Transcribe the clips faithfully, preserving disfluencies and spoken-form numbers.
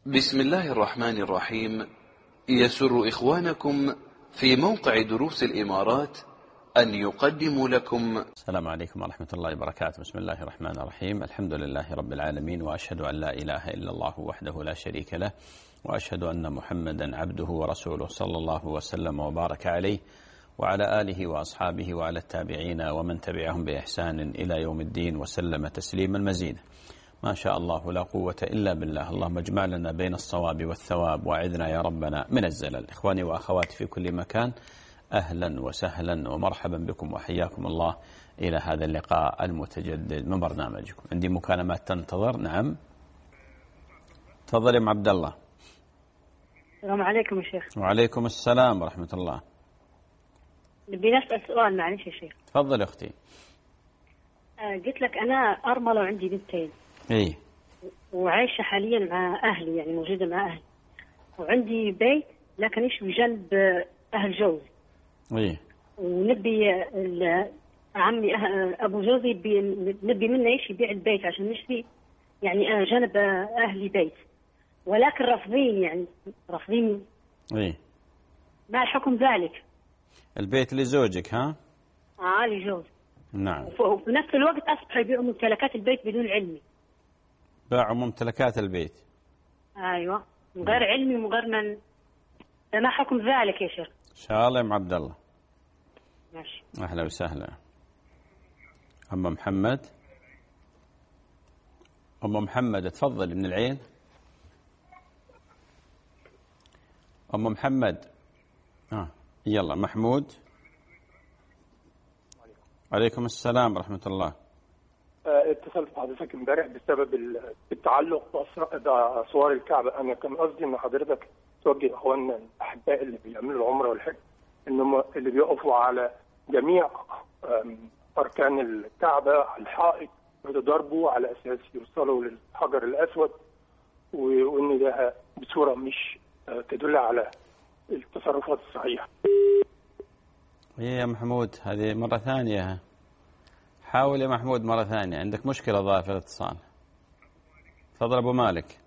بسم الله الرحمن الرحيم. يسر إخوانكم في موقع دروس الإمارات أن يقدموا لكم. السلام عليكم ورحمة الله وبركاته. بسم الله الرحمن الرحيم. الحمد لله رب العالمين، وأشهد أن لا إله إلا الله وحده لا شريك له، وأشهد أن محمدا عبده ورسوله صلى الله وسلم وبارك عليه وعلى آله وأصحابه وعلى التابعين ومن تبعهم بإحسان إلى يوم الدين وسلم تسليما مزيدا. ما شاء الله لا قوة إلا بالله. اللهم اجمع لنا بين الصواب والثواب، وأعذنا يا ربنا من الزلل. إخواني وأخواتي في كل مكان، أهلا وسهلا ومرحبا بكم وحياكم الله إلى هذا اللقاء المتجدد من برنامجكم. عندي مكالمات تنتظر. نعم تفضل يا عبد الله. السلام عليكم يا شيخ. وعليكم السلام ورحمة الله. نبي نسأل سؤال معلش يا شيخ. تفضل يا أختي. آه قلت لك أنا أرملة وعندي بنتين. إيه. وعايشة حاليا مع أهلي، يعني موجودة مع أهلي، وعندي بيت لكن إيش بجنب أهل جوزي. إيه. ونبي عمي أبو جوزي نبي منه إيش يبيع البيت عشان نشتري يعني جنب أهلي بيت، ولكن رافضين يعني رافضين. إيه. ما الحكم ذلك؟ البيت لزوجك ها؟ آه لجوزي. نعم. وفي نفس الوقت أصبحوا يبيعوا ممتلكات البيت بدون علمي. باعوا ممتلكات البيت. ايوه من غير علمي ومن غير من. ما حكم ذلك يا شيخ؟ ان شاء الله يا ام عبد الله. ماشي. اهلا وسهلا. ام محمد. ام محمد تفضل من العين. ام محمد. اه يلا محمود. عليكم السلام ورحمه الله. اتصلت بحضرتك امبارح بسبب التعلق باسوار الكعبه. انا كان قصدي ان حضرتك توجه اخواننا الاحباء اللي بيعملوا العمره والحج انهم اللي بيقفوا على جميع اركان الكعبه على الحائط ويتضربوا على اساس يوصلوا للحجر الاسود، وان ده بصوره مش تدل على التصرفات الصحيحه. يا محمود هذه مره ثانيه، حاول يا محمود مرة ثانية. عندك مشكلة ظاهرة في الاتصال. تفضل أبو مالك.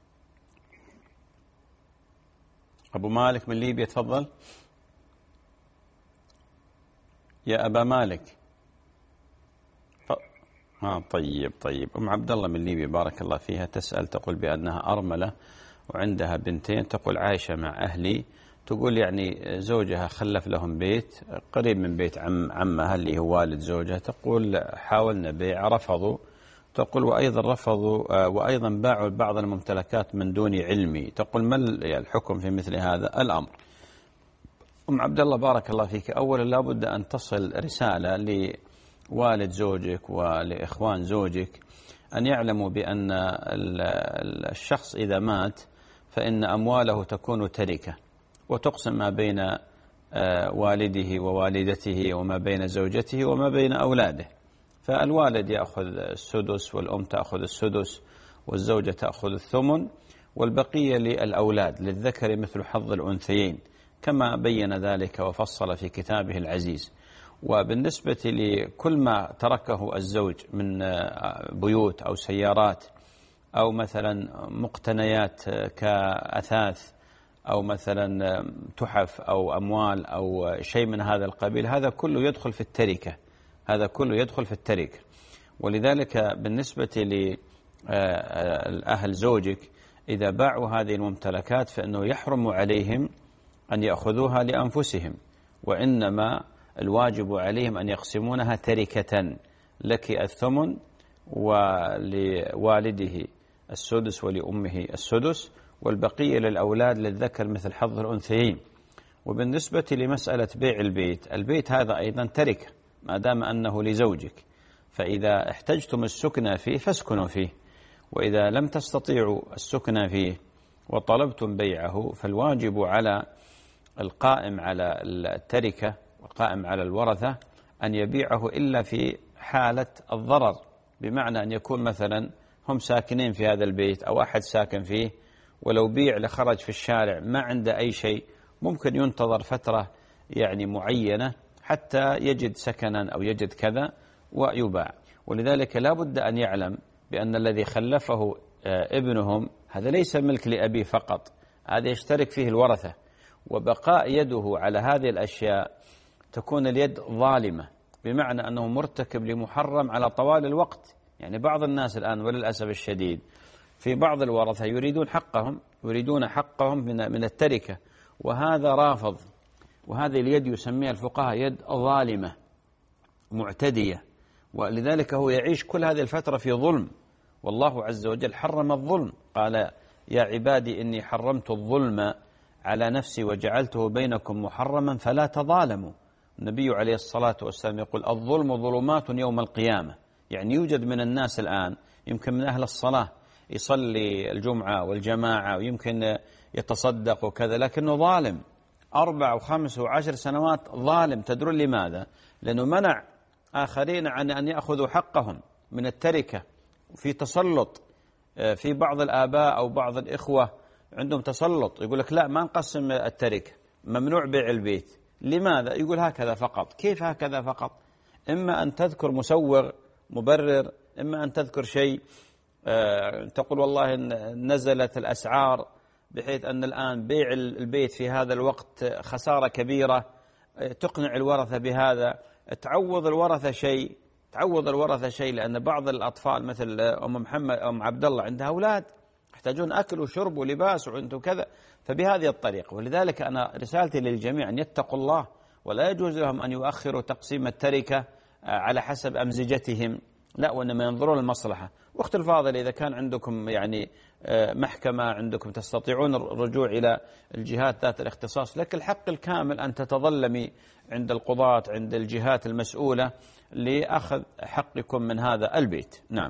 أبو مالك من ليبيا تفضل. يا أبا مالك. ها طيب طيب. أم عبد الله من ليبيا بارك الله فيها تسأل، تقول بأنها أرملة وعندها بنتين، تقول عايشة مع أهلي، تقول يعني زوجها خلف لهم بيت قريب من بيت عم عمها اللي هو والد زوجها، تقول حاولنا بيع رفضوا، تقول وأيضا رفضوا وأيضا باعوا بعض الممتلكات من دون علمي. تقول ما الحكم في مثل هذا الأمر؟ أم عبد الله بارك الله فيك، أولا لابد أن تصل رسالة لوالد زوجك ولإخوان زوجك أن يعلموا بأن الشخص إذا مات فإن أمواله تكون تركة، وتقسم ما بين والده ووالدته وما بين زوجته وما بين أولاده. فالوالد يأخذ السدس والأم تأخذ السدس والزوجة تأخذ الثمن، والبقية للأولاد للذكر مثل حظ الأنثيين كما بين ذلك وفصل في كتابه العزيز. وبالنسبة لكل ما تركه الزوج من بيوت أو سيارات أو مثلا مقتنيات كأثاث أو مثلا تحف أو أموال أو شيء من هذا القبيل، هذا كله يدخل في التركة، هذا كله يدخل في التركة. ولذلك بالنسبة لأهل زوجك إذا باعوا هذه الممتلكات فإنه يحرم عليهم أن يأخذوها لأنفسهم، وإنما الواجب عليهم أن يقسمونها تركة، لك الثمن ولوالده السدس ولأمه السدس، والبقية للأولاد للذكر مثل حظ الأنثيين. وبالنسبة لمسألة بيع البيت، البيت هذا أيضا تركة ما دام أنه لزوجك، فإذا احتجتم السكنى فيه فاسكنوا فيه، وإذا لم تستطيعوا السكنى فيه وطلبتم بيعه فالواجب على القائم على التركة والقائم على الورثة أن يبيعه إلا في حالة الضرر، بمعنى أن يكون مثلا هم ساكنين في هذا البيت أو أحد ساكن فيه، ولو بيع لخرج في الشارع ما عنده أي شيء، ممكن ينتظر فترة يعني معينة حتى يجد سكنا أو يجد كذا ويباع. ولذلك لا بد أن يعلم بأن الذي خلفه ابنهم، هذا ليس ملك لأبيه فقط، هذا يشترك فيه الورثة، وبقاء يده على هذه الأشياء تكون اليد ظالمة، بمعنى أنه مرتكب لمحرم على طوال الوقت. يعني بعض الناس الآن وللأسف الشديد في بعض الورثة يريدون حقهم، يريدون حقهم من من التركة، وهذا رافض، وهذه اليد يسميها الفقهاء يد ظالمة معتدية، ولذلك هو يعيش كل هذه الفترة في ظلم، والله عز وجل حرم الظلم، قال يا عبادي إني حرمت الظلم على نفسي وجعلته بينكم محرما فلا تظالموا. النبي عليه الصلاة والسلام يقول الظلم ظلمات يوم القيامة. يعني يوجد من الناس الآن يمكن من أهل الصلاة يصلي الجمعة والجماعة ويمكن يتصدق وكذا، لكنه ظالم أربع وخمس وعشر سنوات ظالم. تدرون لماذا؟ لأنه منع آخرين عن أن يأخذوا حقهم من التركة. في تسلط في بعض الآباء أو بعض الإخوة عندهم تسلط، يقول لك لا ما نقسم التركة، ممنوع بيع البيت. لماذا؟ يقول هكذا فقط. كيف هكذا فقط؟ إما أن تذكر مسوغ مبرر، إما أن تذكر شيء تقول والله نزلت الأسعار بحيث أن الآن بيع البيت في هذا الوقت خسارة كبيرة، تقنع الورثة بهذا، تعوض الورثة شيء، تعوض الورثة شيء، لأن بعض الأطفال مثل أم محمد أم عبد الله عندها أولاد يحتاجون أكل وشرب ولباس وعنده كذا، فبهذه الطريقة. ولذلك أنا رسالتي للجميع أن يتقوا الله، ولا يجوز لهم أن يؤخروا تقسيم التركة على حسب أمزجتهم، لا، وإنما ينظرون المصلحة. واخت الفاضل، إذا كان عندكم يعني محكمة عندكم تستطيعون الرجوع إلى الجهات ذات الاختصاص، لك الحق الكامل أن تتظلمي عند القضاة عند الجهات المسؤولة لأخذ حقكم من هذا البيت. نعم.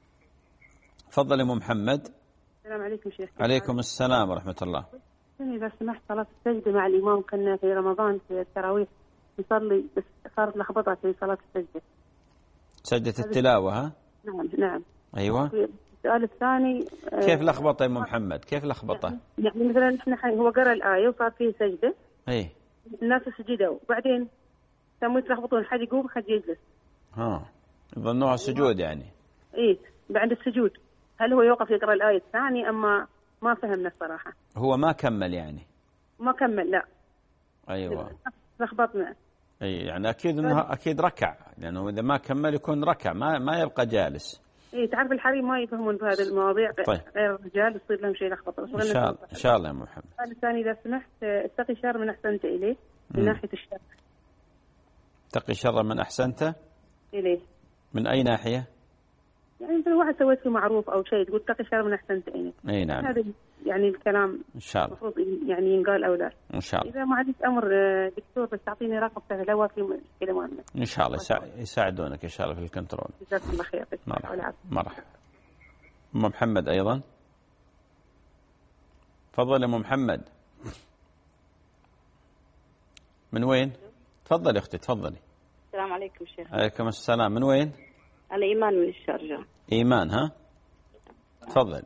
تفضل أم محمد. السلام عليكم شيخ. عليكم السلام ورحمة الله. إذا سمحت صلاة السجدة مع الإمام، كنا في رمضان في التراويح نصلي بس صارت لخبطة في صلاة السجدة. سجدة التلاوة ها؟ نعم نعم. أيوة. السؤال الثاني كيف لخبطة يا أم محمد؟ كيف لخبطة؟ يعني مثلا إحنا هو قرأ الآية وصار فيه سجدة. أي. الناس سجدوا وبعدين سموا يتلخبطون، حد يقوم حد يجلس. ها. يظنوها سجود يعني. إيه بعد السجود هل هو يوقف يقرأ الآية الثانية أما ما فهمنا الصراحة. هو ما كمل يعني. ما كمل لا. أيوة. لخبطنا. أي يعني أكيد إنه أكيد ركع، لأنه إذا ما كمل يكون ركع، ما ما يبقى جالس. إيه تعرف الحريم ما يفهمون بهذه المواضيع. طيب. غير الرجال يصير لهم شيء لخبطة. إن شاء الله إن شاء الله يا محمد. السؤال الثاني إذا سمحت، اتقي شر من أحسنت إليه من ناحية الشر. اتقي شر من أحسنت إليه من أي ناحية؟ يعني مثل واحد سويت له معروف أو شيء تقول اتقي شر من أحسنت إليه. أي نعم. هذا يعني الكلام إن شاء الله المفروض يعني ينقال أو لا. إن شاء الله. إذا ما عندك أمر دكتور بس تعطيني رقم سهل لو في مشكلة مهمة. إن شاء الله يساعدونك إن شاء الله في الكنترول. جزاكم الله خير. مرحبا مرحبا. أم محمد أيضا. تفضل أم محمد. من وين؟ تفضلي أختي تفضلي. السلام عليكم شيخ. عليكم السلام. من وين؟ أنا إيمان من الشارجة. إيمان ها؟ تفضل.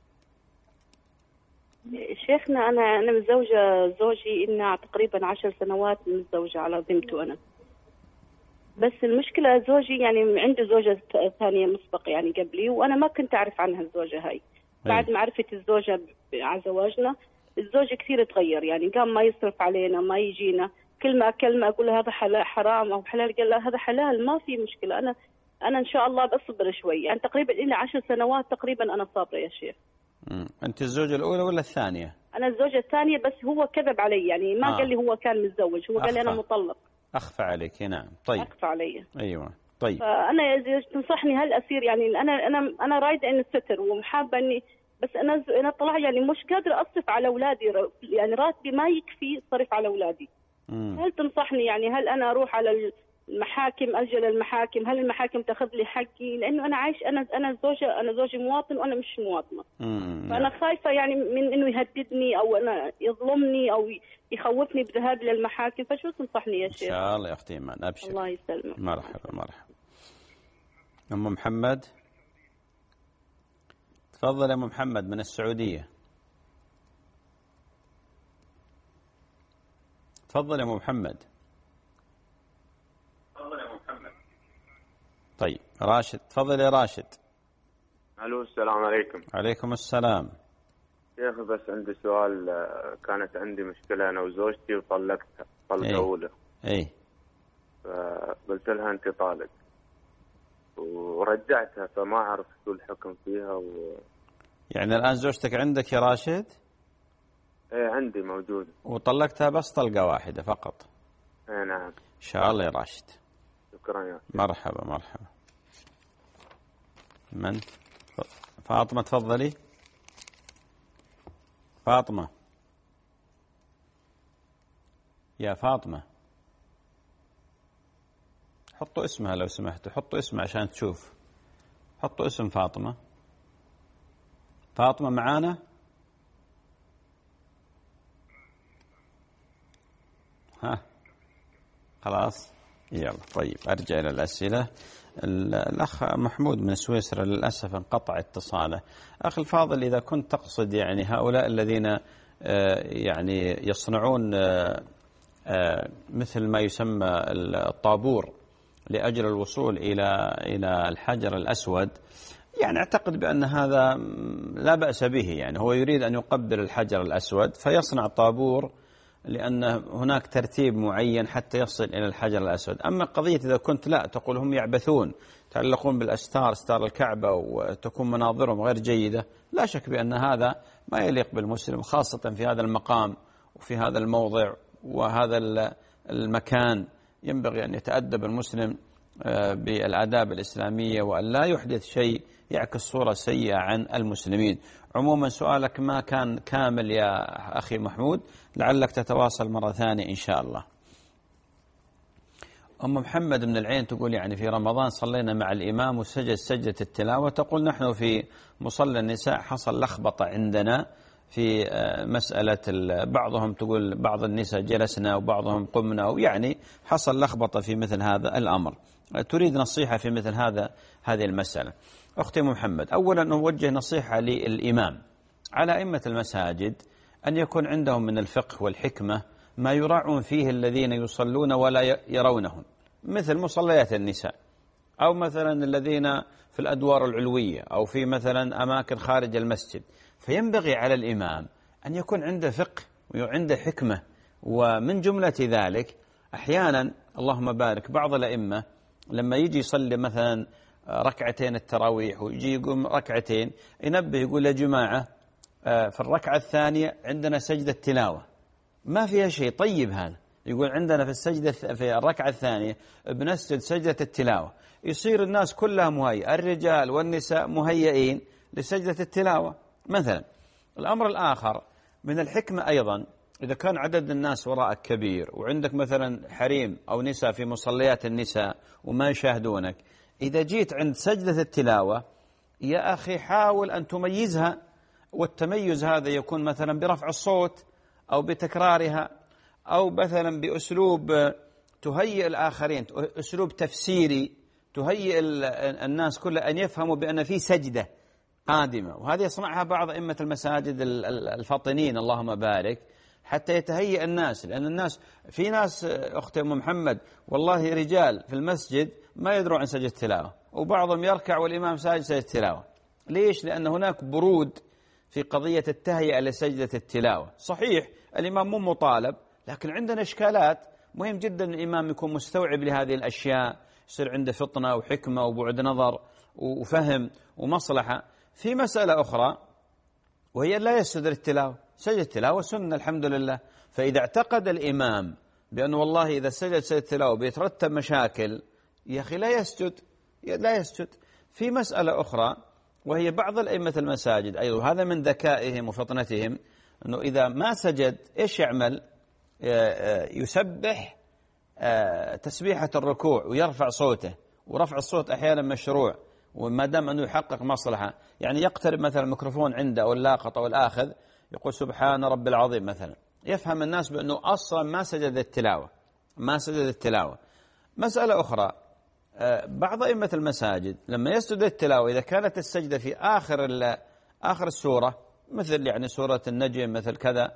شيخنا أنا أنا متزوجة زوجي إنها تقريبا عشر سنوات متزوجة على بنته أنا. بس المشكلة زوجي يعني عنده زوجة ثانية مسبقة يعني قبلي، وأنا ما كنت أعرف عنها الزوجة هاي. بعد معرفة الزوجة على زواجنا الزوج كثير تغير، يعني قام ما يصرف علينا ما يجينا، كل ما كلمة أقول له هذا حلال حرام أو حلال، قال له هذا حلال ما في مشكلة. أنا أنا إن شاء الله بصبر شوي، يعني تقريبا إلى عشر سنوات تقريبا أنا صابرة يا شيخ. امم أنت الزوجة الأولى ولا الثانية؟ أنا الزوجة الثانية، بس هو كذب علي يعني ما آه. قال لي هو كان متزوج، هو قال لي أنا مطلق. أخفى عليك. نعم. طيب. أخفى علي. أيوة. طيب. فأنا إذا تنصحني هل أصير يعني أنا أنا أنا رايدة إني الستر ومحابة إني، بس أنا أنا طلع يعني مش قادرة أصرف على أولادي، يعني راتبي ما يكفي صرف على أولادي. مم. هل تنصحني يعني هل أنا أروح على المحاكم أجل المحاكم، هل المحاكم تأخذ لي حقي؟ لأنه أنا عايش أنا أنا زوجة أنا زوجي مواطن وأنا مش مواطنة. مم. فأنا خايفة يعني من إنه يهددني أو أنا يظلمني أو يخوفني بذهاب للمحاكم، فشو تنصحني يا شيخ؟ إن شاء الله يا أختي إيمان أبشر. الله يسلمك. مرحبا مرحبا. أم محمد. تفضل يا أم محمد من السعودية. تفضل يا أم محمد. تفضل يا أم محمد. طيب راشد. تفضل يا راشد. الو السلام عليكم. عليكم السلام. شيخ بس عندي سؤال. كانت عندي مشكلة أنا وزوجتي وطلقتها طلقة أولى. إيه. فقلت لها أنت طالق ورجعتها، فما أعرف شو الحكم فيها و... يعني الآن زوجتك عندك يا راشد؟ إيه عندي موجودة. وطلقتها بس طلقة واحدة فقط؟ إيه نعم. إن شاء الله يا راشد. شكرا يا شيخ. مرحبا مرحبا. من؟ فاطمة تفضلي. فاطمة يا فاطمة، حطوا اسمها لو سمحتوا، حطوا اسمها عشان تشوف، حطوا اسم فاطمة. فاطمة معانا؟ ها خلاص يلا. طيب أرجع إلى الأسئلة. الأخ محمود من سويسرا للأسف انقطع اتصاله. أخي الفاضل، إذا كنت تقصد يعني هؤلاء الذين يعني يصنعون مثل ما يسمى الطابور لأجل الوصول إلى إلى الحجر الأسود، يعني أعتقد بأن هذا لا بأس به. يعني هو يريد أن يقبل الحجر الأسود فيصنع طابور، لأن هناك ترتيب معين حتى يصل إلى الحجر الأسود. أما قضية إذا كنت لا تقول هم يعبثون، تعلقون بالأستار، أستار الكعبة، وتكون مناظرهم غير جيدة، لا شك بأن هذا ما يليق بالمسلم، خاصة في هذا المقام وفي هذا الموضع وهذا المكان. ينبغي أن يتأدب المسلم بالآداب الإسلامية وأن لا يحدث شيء يعكس صورة سيئة عن المسلمين. عموما سؤالك ما كان كامل يا أخي محمود، لعلك تتواصل مرة ثانية إن شاء الله. أم محمد من العين تقول يعني في رمضان صلينا مع الإمام وسجد سجدة التلاوة. تقول نحن في مصلى النساء حصل لخبطة عندنا في مسألة، بعضهم تقول بعض النساء جلسنا وبعضهم قمنا، ويعني حصل لخبطة في مثل هذا الأمر. تريد نصيحة في مثل هذا هذه المسألة. أختي محمد، أولا نوجه نصيحة للإمام على أئمة المساجد أن يكون عندهم من الفقه والحكمة ما يراعون فيه الذين يصلون ولا يرونهم، مثل مصليات النساء، أو مثلا الذين في الأدوار العلوية، أو في مثلا أماكن خارج المسجد. فينبغي على الإمام أن يكون عنده فقه وعنده حكمة. ومن جملة ذلك أحيانا اللهم بارك بعض الأئمة لما يجي يصلي مثلا ركعتين التراويح ويجي يقوم ركعتين، ينبه يقول يا جماعة في الركعة الثانية عندنا سجدة تلاوة، ما فيها شيء. طيب هذا يقول عندنا في السجدة في الركعة الثانية بنسجد سجدة التلاوة، يصير الناس كلها مهيئة، الرجال والنساء مهيئين لسجدة التلاوة مثلا. الأمر الآخر من الحكمة أيضا، إذا كان عدد الناس وراءك كبير وعندك مثلا حريم أو نساء في مصليات النساء وما يشاهدونك، إذا جيت عند سجدة التلاوة يا أخي حاول أن تميزها، والتميز هذا يكون مثلا برفع الصوت أو بتكرارها، أو مثلا بأسلوب تهيئ الآخرين، أسلوب تفسيري تهيئ الناس كلها أن يفهموا بأن في سجدة قادمة. وهذه يصنعها بعض أئمة المساجد الفاطنين اللهم بارك، حتى يتهيئ الناس. لأن الناس في ناس أختي أم محمد والله رجال في المسجد ما يدروا عن سجدة التلاوة، وبعضهم يركع والإمام ساجد سجدة التلاوة. ليش؟ لأن هناك برود في قضية التهيئة لسجدة التلاوة. صحيح الإمام مو مطالب، لكن عندنا إشكالات. مهم جدا الإمام يكون مستوعب لهذه الأشياء، يصير عنده فطنة وحكمة وبعد نظر وفهم ومصلحة. في مسألة أخرى وهي لا يسجد للتلاوة، سجد التلاوة سنة الحمد لله. فإذا اعتقد الإمام بأن والله إذا سجد سجد التلاوة بيترتب مشاكل، يا أخي لا يسجد لا يسجد. في مسألة أخرى وهي بعض الأئمة المساجد أيضا، هذا من ذكائهم وفطنتهم، أنه إذا ما سجد إيش يعمل؟ يسبح تسبيحة الركوع ويرفع صوته، ورفع الصوت أحيانا مشروع وما دام أنه يحقق مصلحة. يعني يقترب مثلا الميكروفون عنده أو اللاقط أو الآخذ يقول سبحان رب العظيم مثلا، يفهم الناس بأنه أصلا ما سجد التلاوة ما سجد التلاوة. مسألة أخرى، بعض أئمة المساجد لما يسجد التلاوة إذا كانت السجدة في آخر آخر السورة، مثل يعني سورة النجم مثل كذا،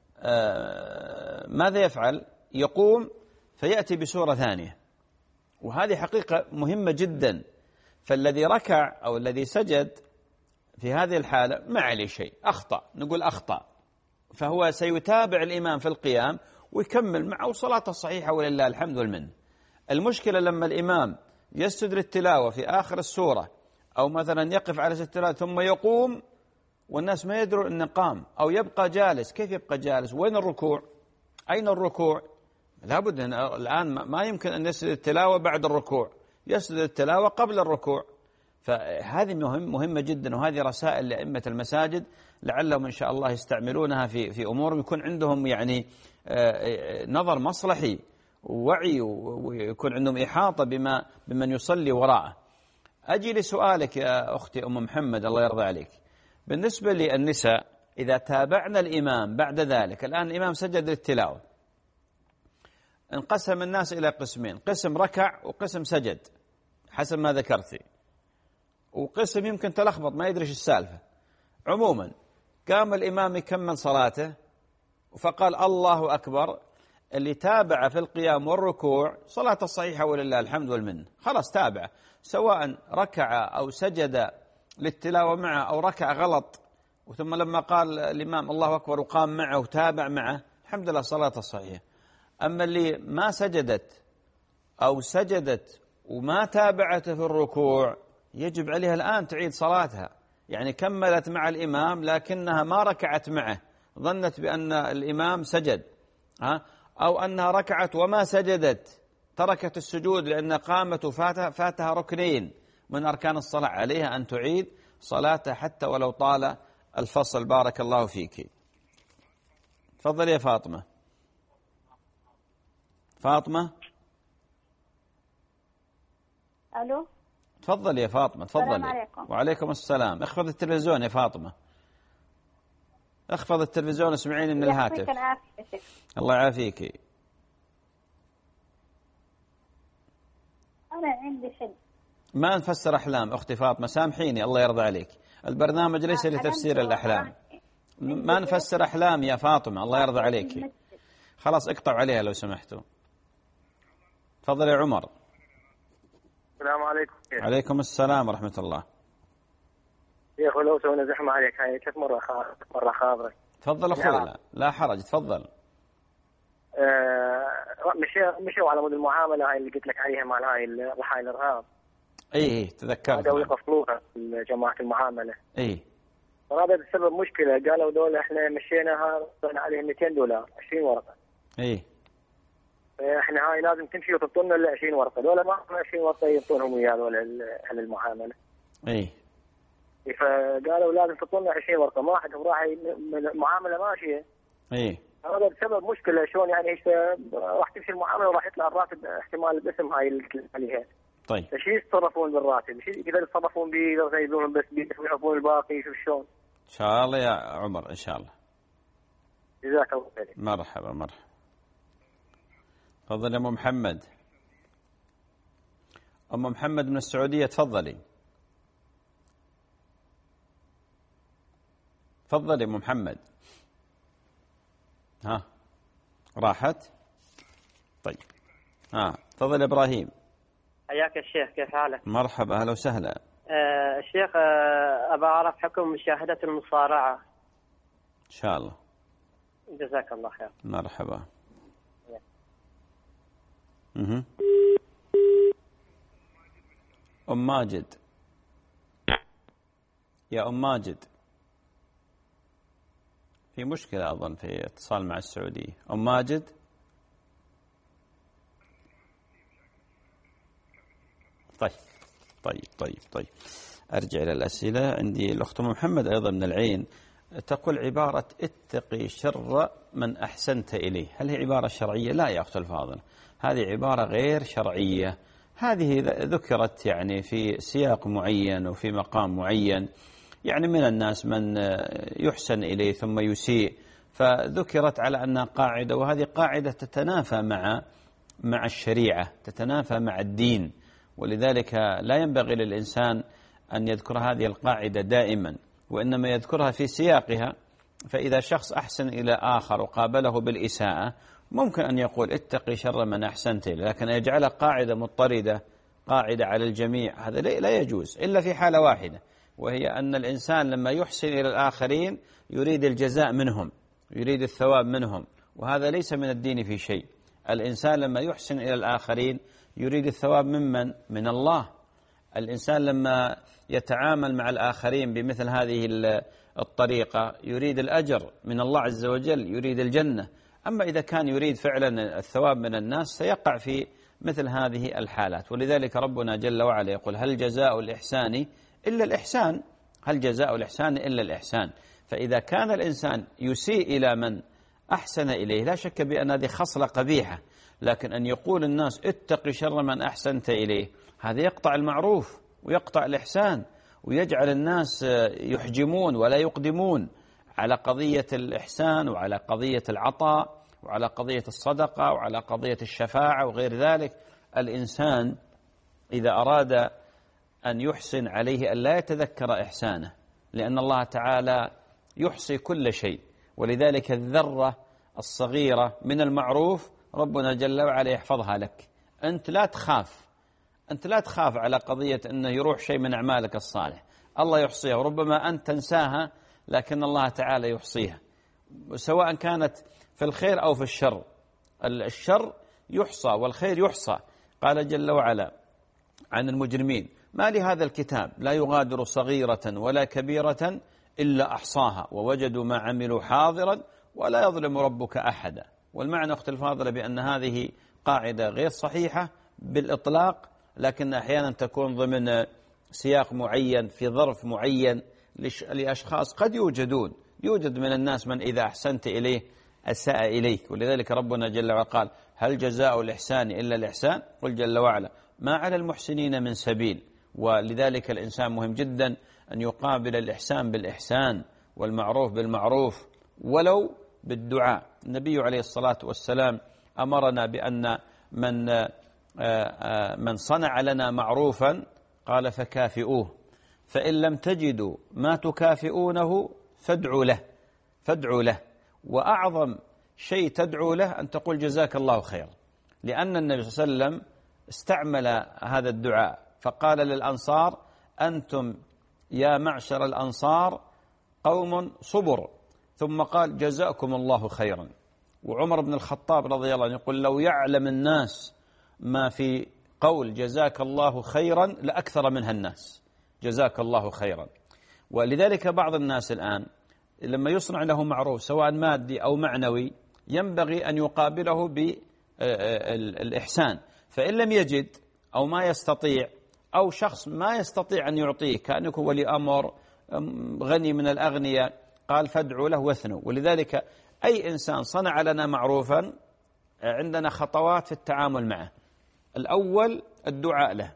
ماذا يفعل؟ يقوم فيأتي بسورة ثانية. وهذه حقيقة مهمة جدا. فالذي ركع أو الذي سجد في هذه الحالة ما عليه شيء، أخطأ، نقول أخطأ، فهو سيتابع الإمام في القيام ويكمل معه صلاته صحيحة ولله الحمد والمنه. المشكلة لما الإمام يسجد للتلاوة في آخر السورة، أو مثلا يقف على سجدة التلاوة ثم يقوم والناس ما يدرون أنه قام، أو يبقى جالس. كيف يبقى جالس؟ وين الركوع؟ أين الركوع؟ لابد أن الآن ما يمكن أن يسجد التلاوة بعد الركوع، يسجد التلاوة قبل الركوع. فهذه مهم مهمة جدا، وهذه رسائل لأئمة المساجد لعلهم إن شاء الله يستعملونها في في أمور يكون عندهم يعني نظر مصلحي ووعي، ويكون عندهم إحاطة بما بمن يصلي وراءه. أجي لسؤالك يا أختي أم محمد الله يرضى عليك، بالنسبة للنساء إذا تابعنا الإمام بعد ذلك، الآن الإمام سجد للتلاوة، انقسم الناس إلى قسمين، قسم ركع وقسم سجد حسب ما ذكرتي، وقسم يمكن تلخبط ما يدري ايش السالفة. عموما قام الإمام يكمل صلاته فقال الله أكبر، اللي تابع في القيام والركوع صلاته صحيحة ولله الحمد والمنه، خلاص تابع، سواء ركع أو سجد للتلاوة معه أو ركع غلط وثم لما قال الإمام الله أكبر وقام معه وتابع معه، الحمد لله صلاته صحيحة. أما اللي ما سجدت أو سجدت وما تابعته في الركوع يجب عليها الآن تعيد صلاتها، يعني كملت مع الإمام لكنها ما ركعت معه، ظنت بأن الإمام سجد، ها، أو أنها ركعت وما سجدت، تركت السجود لأن قامت وفاتها فاتها ركنين من أركان الصلاة، عليها أن تعيد صلاتها حتى ولو طال الفصل. بارك الله فيك. تفضل يا فاطمة. فاطمة ألو. تفضل يا فاطمة، تفضل. السلام عليكم. وعليكم السلام. اخفض التلفزيون يا فاطمة، اخفض التلفزيون اسمعيني من الهاتف. الله يعافيك. أنا عندي حلم. ما نفسر أحلام أختي فاطمة، سامحيني الله يرضى عليك، البرنامج ليس لتفسير الأحلام، ما نفسر أحلام يا فاطمة الله يرضى عليك. خلاص اقطعوا عليها لو سمحتوا. تفضل يا عمر. السلام عليكم. عليكم السلام ورحمة الله. يا أخو لو سوينا زحمة عليك هاي ثلاث مرة خا... مرة خابرة. تفضل أخوي. لا. لا حرج، تفضل. آه... مشي مشوا على مود المعاملة هاي اللي قلت لك عليها مع هاي رحايل الإرهاب. إيه تذكرت. هذا ويقفلوها جماعة المعاملة. إيه. وهذا بسبب مشكلة، قالوا دول إحنا مشيناها صرنا عليهم مئتين دولار عشرين ورقة. إيه. إحنا هاي لازم تمشي وتعطونا إلا عشرين ورقة، دول ما عشرين ورقة يعطونهم وياه دول أهل المعاملة. إيه. فقالوا لازم تعطونا عشرين ورقة، ما حد راح المعاملة ماشية. إيه. هذا بسبب مشكلة شلون يعني ايش راح تمشي المعاملة وراح يطلع الراتب احتمال باسم هاي اللي قلت عليها. طيب. ايش يتصرفون بالراتب؟ ايش كذا يتصرفون به اذا يبون بس بيت ويحبون الباقي شوف شلون. ان شاء الله يا عمر ان شاء الله. جزاك الله خير. مرحبا مرحبا. تفضل يا ام محمد. ام محمد من السعودية تفضلي. تفضلي ام محمد. ها راحت؟ طيب. ها تفضل ابراهيم. حياك الشيخ، كيف حالك؟ مرحبا اهلا وسهلا. آه الشيخ آه ابى اعرف حكم مشاهدة المصارعة. ان شاء الله. جزاك الله خير. مرحبا. اها ام ماجد. يا ام ماجد في مشكلة أظن في اتصال مع السعودية. أم ماجد. طيب طيب طيب طيب أرجع إلى الأسئلة. عندي الأخت أم محمد أيضا من العين تقول عبارة اتقي شر من أحسنت إليه، هل هي عبارة شرعية؟ لا يا أخت الفاضل، هذه عبارة غير شرعية، هذه ذكرت يعني في سياق معين وفي مقام معين، يعني من الناس من يحسن إليه ثم يسيء، فذكرت على أنها قاعدة، وهذه قاعدة تتنافى مع مع الشريعة، تتنافى مع الدين، ولذلك لا ينبغي للإنسان أن يذكر هذه القاعدة دائما، وإنما يذكرها في سياقها. فإذا شخص أحسن إلى آخر وقابله بالإساءة ممكن أن يقول اتقي شر من أحسنت إليه، لكن يجعلها قاعدة مضطردة، قاعدة على الجميع، هذا لا يجوز إلا في حالة واحدة، وهي أن الإنسان لما يحسن إلى الآخرين يريد الجزاء منهم، يريد الثواب منهم، وهذا ليس من الدين في شيء. الإنسان لما يحسن إلى الآخرين يريد الثواب ممن؟ من الله. الإنسان لما يتعامل مع الآخرين بمثل هذه الطريقة يريد الأجر من الله عز وجل، يريد الجنة. أما إذا كان يريد فعلا الثواب من الناس سيقع في مثل هذه الحالات. ولذلك ربنا جل وعلا يقول: هل جزاء الإحسان إلا الإحسان؟ هل جزاء الإحسان إلا الإحسان؟ فإذا كان الإنسان يسيء إلى من أحسن إليه لا شك بأن هذه خصلة قبيحة، لكن أن يقول الناس اتق شر من أحسنت إليه، هذا يقطع المعروف ويقطع الإحسان، ويجعل الناس يحجمون ولا يقدمون على قضية الإحسان وعلى قضية العطاء وعلى قضية الصدقة وعلى قضية الشفاعة وغير ذلك. الإنسان إذا أراد أن يحسن عليه أن لا يتذكر إحسانه، لأن الله تعالى يحصي كل شيء، ولذلك الذرة الصغيرة من المعروف ربنا جل وعلا يحفظها لك. أنت لا تخاف، أنت لا تخاف على قضية أنه يروح شيء من أعمالك الصالح، الله يحصيها، وربما أنت تنساها لكن الله تعالى يحصيها، سواء كانت في الخير أو في الشر. الشر يحصى والخير يحصى. قال جل وعلا عن المجرمين: ما لهذا الكتاب لا يغادر صغيرة ولا كبيرة إلا أحصاها ووجدوا ما عملوا حاضرا ولا يظلم ربك أحدا. والمعنى أخت الفاضلة بأن هذه قاعدة غير صحيحة بالإطلاق، لكن أحيانا تكون ضمن سياق معين في ظرف معين لأشخاص قد يوجدون. يوجد من الناس من إذا أحسنت إليه أساء إليك، ولذلك ربنا جل وعلا قال: هل جزاء الإحسان إلا الإحسان؟ قل جل وعلا: ما على المحسنين من سبيل. ولذلك الإنسان مهم جدا أن يقابل الإحسان بالإحسان والمعروف بالمعروف ولو بالدعاء. النبي عليه الصلاة والسلام أمرنا بأن من من صنع لنا معروفا قال فكافئوه، فإن لم تجدوا ما تكافئونه فادعوا له، فادعوا له. وأعظم شيء تدعو له أن تقول جزاك الله خير، لأن النبي صلى الله عليه وسلم استعمل هذا الدعاء فقال للأنصار: أنتم يا معشر الأنصار قوم صبر، ثم قال: جزاكم الله خيرا. وعمر بن الخطاب رضي الله عنه يقول: لو يعلم الناس ما في قول جزاك الله خيرا لأكثر منها الناس، جزاك الله خيرا. ولذلك بعض الناس الآن لما يصنع له معروف سواء مادي أو معنوي ينبغي أن يقابله بالإحسان، فإن لم يجد أو ما يستطيع أو شخص ما يستطيع أن يعطيه كأنه يكون ولي أمر غني من الأغنياء قال: فادعوا له واثنوا. ولذلك أي إنسان صنع لنا معروفا عندنا خطوات في التعامل معه: الأول الدعاء له،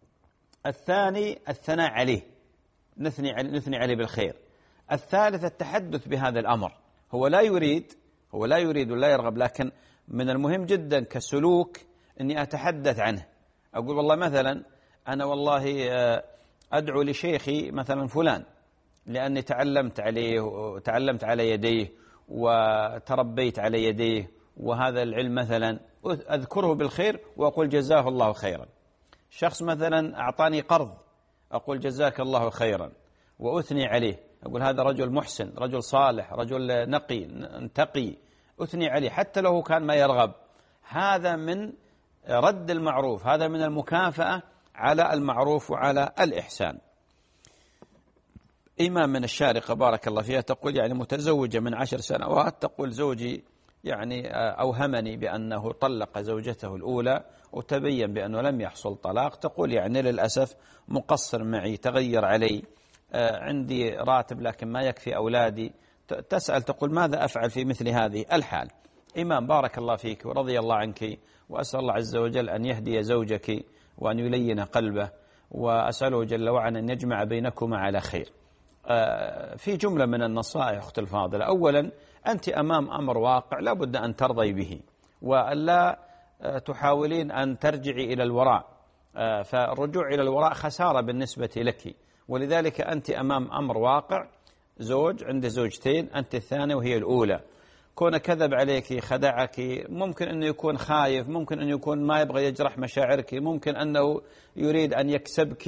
الثاني الثناء عليه، نثني نثني عليه بالخير، الثالث التحدث بهذا الأمر. هو لا يريد هو لا يريد ولا يرغب، لكن من المهم جدا كسلوك أني أتحدث عنه. أقول والله مثلا أنا والله أدعو لشيخي مثلا فلان لأني تعلمت عليه وتعلمت على يديه وتربيت على يديه، وهذا العلم مثلا أذكره بالخير وأقول جزاه الله خيرا. شخص مثلا أعطاني قرض أقول جزاك الله خيرا وأثني عليه، أقول هذا رجل محسن، رجل صالح، رجل نقي تقي، أثني عليه حتى لو كان ما يرغب. هذا من رد المعروف، هذا من المكافأة على المعروف وعلى الإحسان. إمام من الشارقة بارك الله فيها تقول يعني متزوجة من عشر سنوات، تقول زوجي يعني أوهمني بأنه طلق زوجته الأولى وتبين بأنه لم يحصل طلاق. تقول يعني للأسف مقصر معي، تغير علي، عندي راتب لكن ما يكفي أولادي. تسأل تقول ماذا أفعل في مثل هذه الحال؟ إمام بارك الله فيك ورضي الله عنك، وأسأل الله عز وجل أن يهدي زوجك وأن يلين قلبه، وأسأله جل وعلا أن يجمع بينكما على خير. في جملة من النصائح أخت الفاضلة: أولا أنت أمام أمر واقع لا بد أن ترضي به، وألا تحاولين أن ترجعي إلى الوراء، فالرجوع إلى الوراء خسارة بالنسبة لك. ولذلك أنت أمام أمر واقع، زوج عنده زوجتين، أنت الثانية وهي الأولى. كون كذب عليك، خدعك، ممكن أنه يكون خايف، ممكن أنه يكون ما يبغى يجرح مشاعرك، ممكن أنه يريد أن يكسبك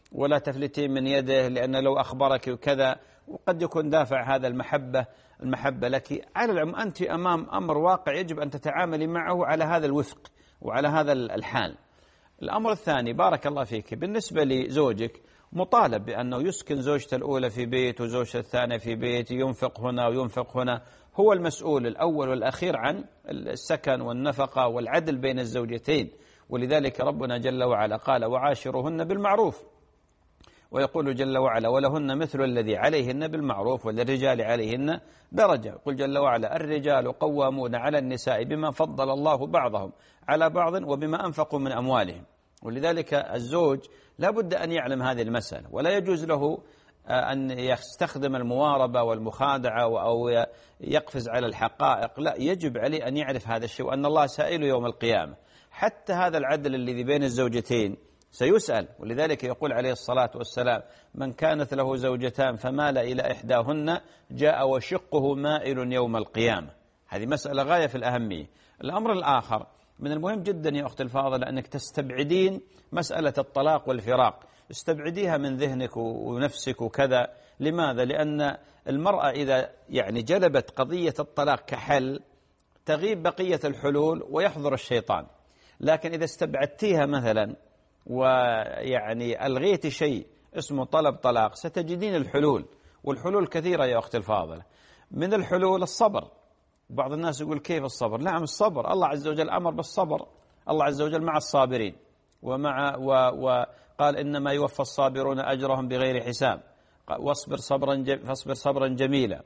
ولا تفلتين من يده لأن لو أخبرك وكذا، وقد يكون دافع هذا المحبة المحبة لك. على العموم أنت أمام أمر واقع يجب أن تتعاملي معه على هذا الوفق وعلى هذا الحال. الأمر الثاني بارك الله فيك، بالنسبة لزوجك مطالب بأنه يسكن زوجته الأولى في بيت وزوجته الثانية في بيت، ينفق هنا وينفق هنا، هو المسؤول الأول والأخير عن السكن والنفقة والعدل بين الزوجتين. ولذلك ربنا جل وعلا قال وعاشرهن بالمعروف، ويقول جل وعلا ولهن مثل الذي عليهن بالمعروف وللرجال عليهن درجة. يقول جل وعلا الرجال قوامون على النساء بما فضل الله بعضهم على بعض وبما أنفقوا من أموالهم. ولذلك الزوج لا بد أن يعلم هذه المسألة، ولا يجوز له أن يستخدم المواربة والمخادعة أو يقفز على الحقائق، لا، يجب عليه أن يعرف هذا الشيء وأن الله سائله يوم القيامة. حتى هذا العدل الذي بين الزوجتين سيسأل. ولذلك يقول عليه الصلاة والسلام من كانت له زوجتان فمال إلى إحداهن جاء وشقه مائل يوم القيامة. هذه مسألة غاية في الأهمية. الأمر الآخر من المهم جدا يا أختي الفاضلة أنك تستبعدين مسألة الطلاق والفراق، استبعديها من ذهنك ونفسك وكذا. لماذا؟ لأن المرأة إذا يعني جلبت قضية الطلاق كحل تغيب بقية الحلول ويحضر الشيطان. لكن إذا استبعدتيها مثلا ويعني ألغيت شيء اسمه طلب طلاق ستجدين الحلول، والحلول كثيرة يا أختي الفاضلة. من الحلول الصبر. بعض الناس يقول كيف الصبر؟ نعم الصبر، الله عز وجل أمر بالصبر، الله عز وجل مع الصابرين ومع وقال إنما يوفى الصابرون أجرهم بغير حساب. واصبر صبرا فاصبر صبرا جميلا.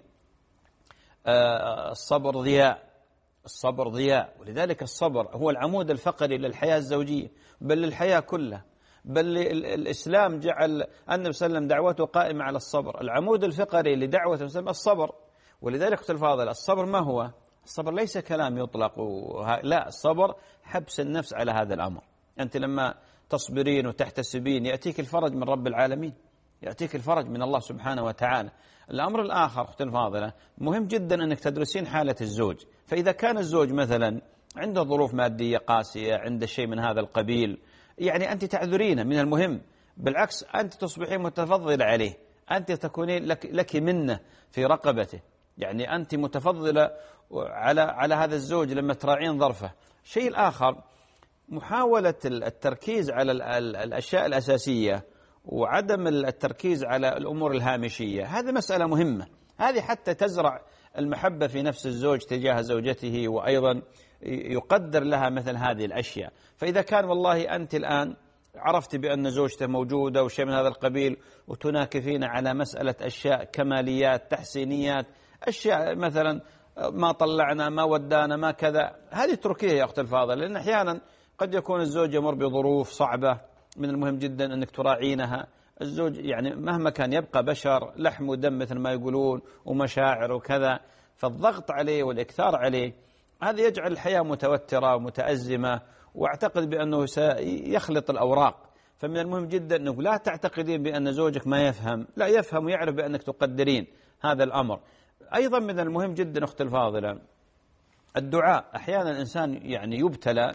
الصبر ضياء، الصبر ضياء. ولذلك الصبر هو العمود الفقري للحياة الزوجية بل للحياة كلها. بل الإسلام جعل النبي صلى الله عليه وسلم دعوته قائمة على الصبر. العمود الفقري لدعوة الإسلام الصبر. ولذلك أختي الفاضلة الصبر ما هو؟ الصبر ليس كلام يطلق وه... لا، الصبر حبس النفس على هذا الأمر. أنت لما تصبرين وتحتسبين يأتيك الفرج من رب العالمين، يأتيك الفرج من الله سبحانه وتعالى. الأمر الآخر أختي الفاضلة مهم جدا أنك تدرسين حالة الزوج. فإذا كان الزوج مثلا عنده ظروف مادية قاسية، عنده شيء من هذا القبيل، يعني أنت تعذرينه، من المهم بالعكس أنت تصبحين متفضلة عليه، أنت تكونين لك, لك منه في رقبته، يعني أنت متفضلة على على هذا الزوج لما تراعين ظرفه. الشيء الآخر محاولة التركيز على الأشياء الأساسية وعدم التركيز على الأمور الهامشية. هذه مسألة مهمة، هذه حتى تزرع المحبة في نفس الزوج تجاه زوجته، وأيضا يقدر لها مثل هذه الأشياء. فإذا كان والله أنت الآن عرفت بأن زوجته موجودة وشيء من هذا القبيل وتناكفين على مسألة أشياء كماليات تحسينيات، أشياء مثلا ما طلعنا ما ودانا ما كذا، هذه اتركيها يا أختي الفاضلة، لأن أحيانا قد يكون الزوج يمر بظروف صعبة، من المهم جدا أنك تراعينها. الزوج يعني مهما كان يبقى بشر لحم ودم مثل ما يقولون ومشاعر وكذا، فالضغط عليه والإكثار عليه هذا يجعل الحياة متوترة ومتأزمة، واعتقد بأنه سيخلط الأوراق. فمن المهم جدا أنك لا تعتقدين بأن زوجك ما يفهم، لا يفهم ويعرف بأنك تقدرين هذا الأمر. أيضا من المهم جدا أختي الفاضلة الدعاء. أحيانا الإنسان يعني يبتلى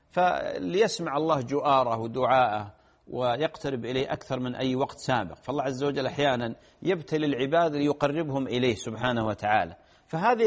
فليسمع الله جؤاره ودعاءه ويقترب إليه أكثر من أي وقت سابق. فالله عز وجل أحيانا يبتلي العباد ليقربهم إليه سبحانه وتعالى. فهذه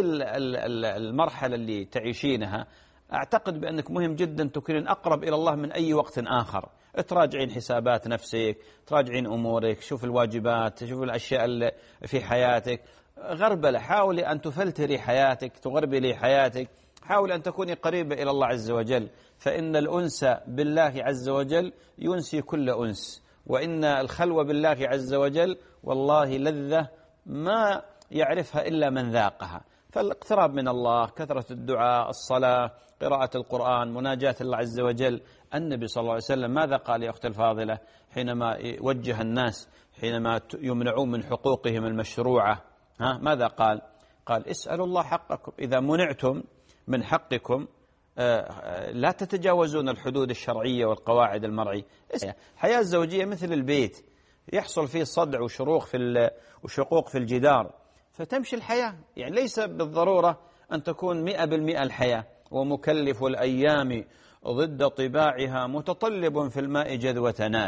المرحلة اللي تعيشينها أعتقد بأنك مهم جدا تكونين أقرب إلى الله من أي وقت آخر. تراجعين حسابات نفسك، تراجعين أمورك، شوف الواجبات، شوف الأشياء اللي في حياتك، غربلة، حاولي أن تفلتري حياتك، تغربلي حياتك، حاول أن تكوني قريبة إلى الله عز وجل. فإن الأنس بالله عز وجل ينسي كل أنس، وإن الخلوة بالله عز وجل والله لذة ما يعرفها إلا من ذاقها. فالاقتراب من الله، كثرة الدعاء، الصلاة، قراءة القرآن، مناجاة الله عز وجل. النبي صلى الله عليه وسلم ماذا قال يا أختي الفاضلة حينما وجه الناس حينما يمنعون من حقوقهم المشروعة؟ ها ماذا قال؟ قال اسألوا الله حقكم، إذا منعتم من حقكم لا تتجاوزون الحدود الشرعية والقواعد المرعية. الحياة الزوجية مثل البيت يحصل فيه صدع وشروخ في وشقوق في الجدار، فتمشي الحياة. يعني ليس بالضرورة أن تكون مئة بالمئة الحياة. ومكلف الأيام ضد طباعها متطلب في الماء جذوة نار.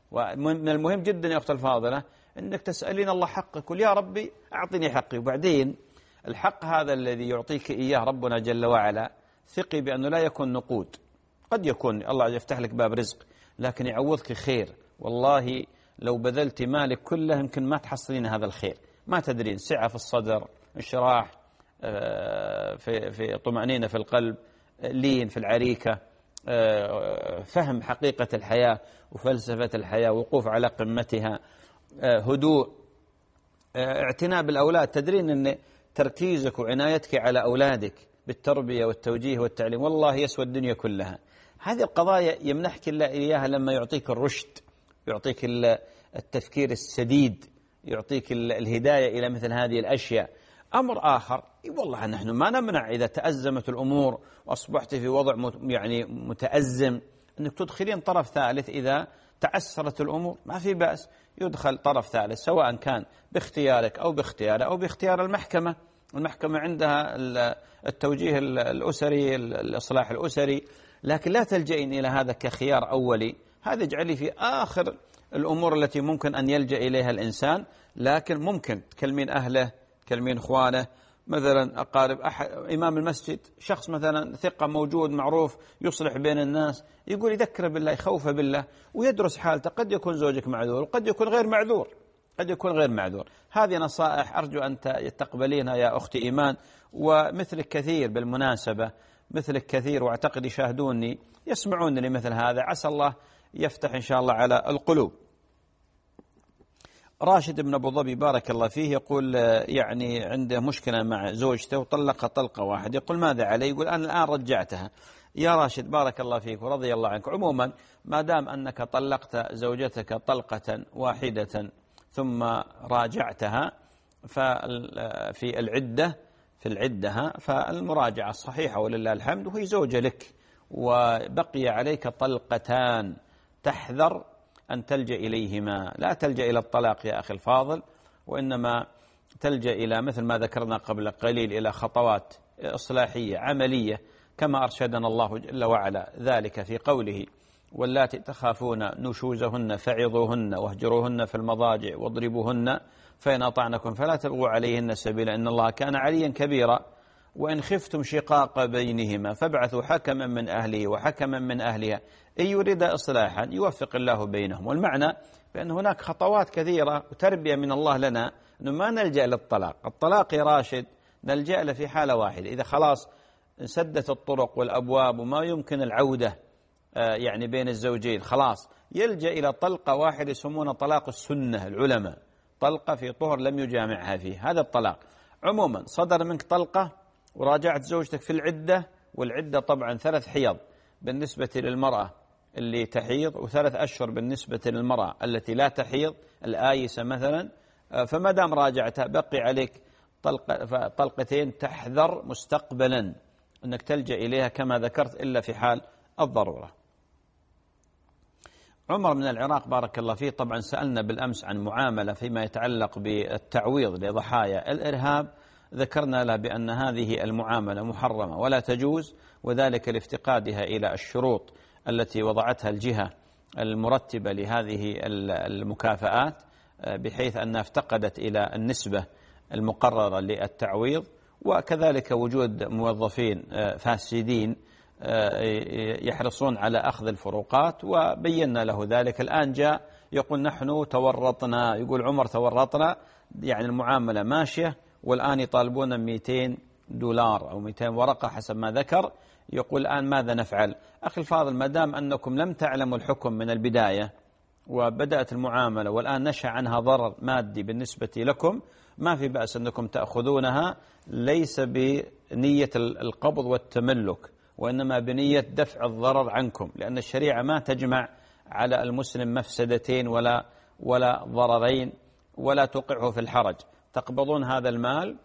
ومن المهم جدا يا أخت الفاضلة أنك تسألين الله حقك، قل يا ربي أعطني حقي. وبعدين الحق هذا الذي يعطيك إياه ربنا جل وعلا ثقي بأنه لا يكون نقود، قد يكون الله يفتح لك باب رزق لكن يعوضك خير. والله لو بذلت مالك كله يمكن ما تحصلين هذا الخير، ما تدرين، سعة في الصدر، انشراح في في طمأنينة في القلب، لين في العريكة، فهم حقيقة الحياة وفلسفة الحياة، وقوف على قمتها، هدوء، اعتناء بالأولاد. تدرين أن تركيزك وعنايتك على أولادك بالتربية والتوجيه والتعليم والله يسوى الدنيا كلها. هذه القضايا يمنحك الله إياها لما يعطيك الرشد، يعطيك التفكير السديد، يعطيك الهداية إلى مثل هذه الأشياء. أمر آخر، والله نحن ما نمنع إذا تأزمت الأمور وأصبحت في وضع يعني متأزم أنك تدخلين طرف ثالث. إذا تعسرت الأمور ما في بأس يدخل طرف ثالث، سواء كان باختيارك أو باختياره أو باختيار المحكمة. المحكمة عندها التوجيه الأسري، الإصلاح الأسري، لكن لا تلجئين إلى هذا كخيار أولي. هذا اجعلي في آخر الأمور التي ممكن أن يلجأ إليها الإنسان، لكن ممكن تكلمين أهله، تكلمين إخوانه، مثلا أقارب أحد إمام المسجد، شخص مثلا ثقة موجود معروف يصلح بين الناس، يقول يذكر بالله، يخوف بالله، ويدرس حالته. قد يكون زوجك معذور وقد يكون غير معذور، قد يكون غير معذور. هذه نصائح أرجو أن تقبلينها يا أختي إيمان، ومثلك كثير بالمناسبة، مثلك كثير، واعتقد يشاهدوني يسمعون لمثل هذا، عسى الله يفتح إن شاء الله على القلوب. راشد بن أبو ظبي بارك الله فيه يقول يعني عنده مشكلة مع زوجته وطلق طلقة واحد، يقول ماذا عليه؟ يقول أنا الآن رجعتها. يا راشد بارك الله فيك ورضي الله عنك، عموما ما دام أنك طلقت زوجتك طلقة واحدة ثم راجعتها ففي العدة في العدة فالمراجعة الصحيحة ولله الحمد، وهي زوجة لك وبقي عليك طلقتان، تحذر أن تلجأ إليهما. لا تلجأ إلى الطلاق يا أخي الفاضل، وإنما تلجأ إلى مثل ما ذكرنا قبل قليل إلى خطوات إصلاحية عملية، كما أرشدنا الله جل وعلا ذلك في قوله واللاتي تخافون نشوزهن فعظوهن واهجروهن في المضاجع واضربوهن فإن أطعنكم فلا تبغوا عليهن سبيلا إن الله كان عليا كبيرا وإن خفتم شقاق بينهما فابعثوا حكما من أهله وحكما من أهلها إن يريد إصلاحا يوفق الله بينهم. والمعنى بأن هناك خطوات كثيرة وتربية من الله لنا أنه ما نلجأ للطلاق. الطلاق يا راشد نلجأ له في حالة واحدة، إذا خلاص انسدت الطرق والأبواب وما يمكن العودة يعني بين الزوجين، خلاص يلجأ إلى طلقة واحدة يسمونها طلاق السنة العلماء، طلقة في طهر لم يجامعها فيه، هذا الطلاق. عموما صدر منك طلقة وراجعت زوجتك في العدة، والعدة طبعا ثلاث حيض بالنسبة للمرأة اللي تحيض وثلاث أشهر بالنسبة للمرأة التي لا تحيض الآيسة مثلا، فما دام راجعتها بقي عليك طلقة طلقتين، تحذر مستقبلا أنك تلجأ إليها كما ذكرت إلا في حال الضرورة. عمر من العراق بارك الله فيه طبعا سألنا بالأمس عن معاملة فيما يتعلق بالتعويض لضحايا الإرهاب، ذكرنا له بأن هذه المعاملة محرمة ولا تجوز، وذلك لافتقادها إلى الشروط التي وضعتها الجهة المرتبة لهذه المكافآت، بحيث أنها افتقدت إلى النسبة المقررة للتعويض، وكذلك وجود موظفين فاسدين يحرصون على أخذ الفروقات، وبينا له ذلك. الآن جاء يقول نحن تورطنا، يقول عمر تورطنا، يعني المعاملة ماشية والآن يطالبون مئتين دولار أو مئتين ورقة حسب ما ذكر. يقول الآن ماذا نفعل؟ أخي الفاضل ما دام أنكم لم تعلموا الحكم من البداية وبدأت المعاملة والآن نشأ عنها ضرر مادي بالنسبة لكم، ما في بأس أنكم تأخذونها ليس بنية القبض والتملك، وإنما بنية دفع الضرر عنكم، لأن الشريعة ما تجمع على المسلم مفسدتين ولا ولا ضررين ولا توقعه في الحرج. تقبضون هذا المال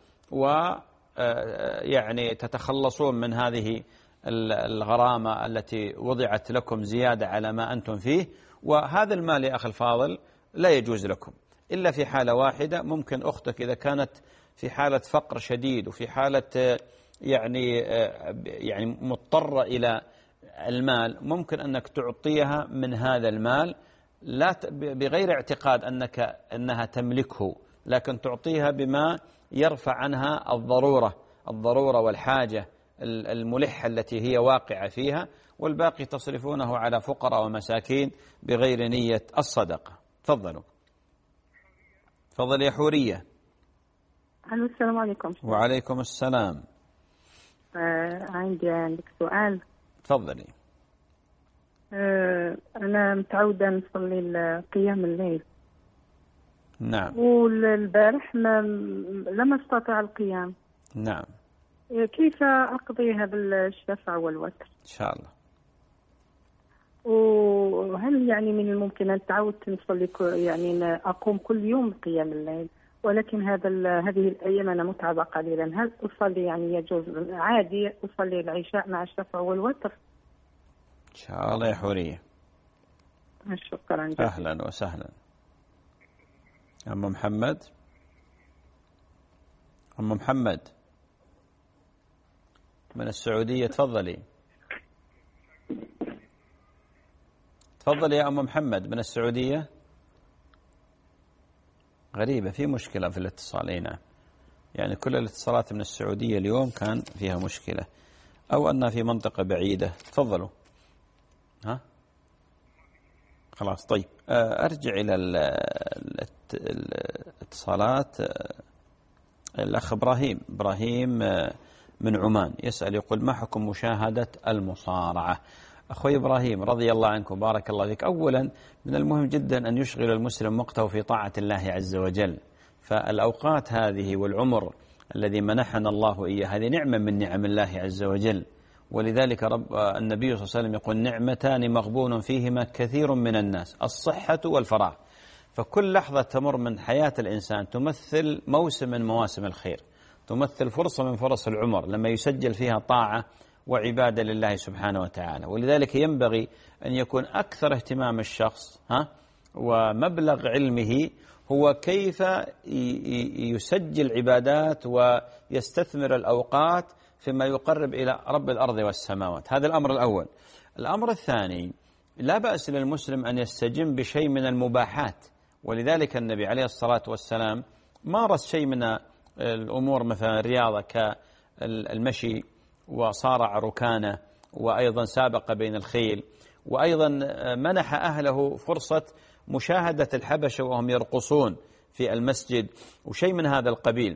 ويعني تتخلصون من هذه الغرامة التي وضعت لكم زيادة على ما أنتم فيه، وهذا المال يا أخي الفاضل لا يجوز لكم إلا في حالة واحدة. ممكن أختك إذا كانت في حالة فقر شديد وفي حالة يعني يعني مضطرة إلى المال، ممكن أنك تعطيها من هذا المال لا بغير اعتقاد أنك أنها تملكه، لكن تعطيها بما يرفع عنها الضرورة الضرورة والحاجة الملحة التي هي واقعة فيها، والباقي تصرفونه على فقراء ومساكين بغير نية الصدقة. تفضلوا. تفضل يا حورية. السلام عليكم. وعليكم السلام. آه عندي عندك سؤال. تفضلي. آه أنا متعودة نصلي قيام الليل. نعم. والبارح ما لم أستطع القيام. نعم. كيف أقضيها بالشفع والوتر؟ إن شاء الله. وهل يعني من الممكن أن تعود نصلي يعني أقوم كل يوم قيام الليل، ولكن هذا هذه الأيام أنا متعبة قليلا، هل أصلي يعني يجوز عادي أصلي العشاء مع الشفع والوتر؟ إن شاء الله يا حورية. شكرا جزيلا. أهلا وسهلا. أم محمد. أم محمد من السعودية، تفضلي. تفضلي يا أم محمد من السعودية. غريبة، في مشكلة في الاتصال. هنا يعني كل الاتصالات من السعودية اليوم كان فيها مشكلة، أو أنها في منطقة بعيدة. تفضلوا. ها خلاص. طيب أرجع إلى الاتصالات. الأخ إبراهيم إبراهيم من عمان يسأل يقول: ما حكم مشاهدة المصارعة؟ أخوي إبراهيم رضي الله عنك وبارك الله فيك، أولا من المهم جدا أن يشغل المسلم وقته في طاعة الله عز وجل، فالأوقات هذه والعمر الذي منحنا الله إياه هذه نعمة من نعم الله عز وجل، ولذلك رب النبي صلى الله عليه وسلم يقول: نعمتان مغبون فيهما كثير من الناس، الصحة والفراغ. فكل لحظة تمر من حياة الإنسان تمثل موسم من مواسم الخير، تمثل فرصة من فرص العمر لما يسجل فيها طاعة وعبادة لله سبحانه وتعالى. ولذلك ينبغي أن يكون أكثر اهتمام الشخص ها ومبلغ علمه هو كيف يسجل عبادات ويستثمر الأوقات فيما يقرب إلى رب الأرض والسماوات. هذا الأمر الأول. الأمر الثاني: لا بأس للمسلم أن يستجم بشيء من المباحات، ولذلك النبي عليه الصلاة والسلام مارس شيء من الأمور مثلا الرياضة كالمشي وصارع ركانة، وأيضا سابق بين الخيل، وأيضا منح أهله فرصة مشاهدة الحبشة وهم يرقصون في المسجد وشيء من هذا القبيل،